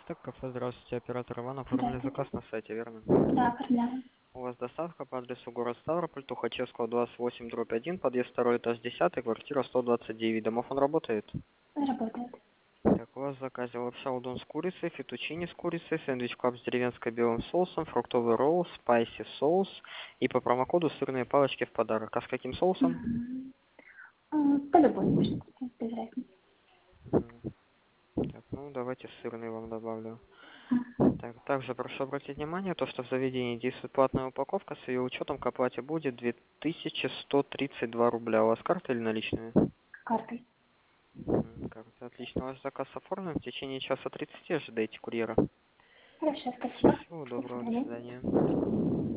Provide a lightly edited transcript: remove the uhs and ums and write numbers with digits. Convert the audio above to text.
Так, кафе, здравствуйте, оператор Иван, оформили Здравствуйте. заказ на сайте, верно? Да, оформляла. У вас доставка по адресу город Ставрополь, Тухачевского, 28/1, подъезд 2, этаж 10, квартира 129. Домов он работает? Работает. Так, у вас в заказе лапша удон с курицей, фетучини с курицей, сэндвич кап с деревенской белым соусом, фруктовый ролл, спайси соус и по промокоду сырные палочки в подарок. А с каким соусом? Мгм. По любой можно купить, без разницы. М, Так, ну давайте сырный вам добавлю. Мгм. Так, также прошу обратить внимание, то, что в заведении действует платная упаковка, с ее учетом к оплате будет 2132 рубля. У вас карта или наличные? Картой. Карта, отлично. Ваш заказ оформлен. В течение часа 30 ожидайте курьера. Хорошо, спасибо. Всего До доброго, до свидания. свидания.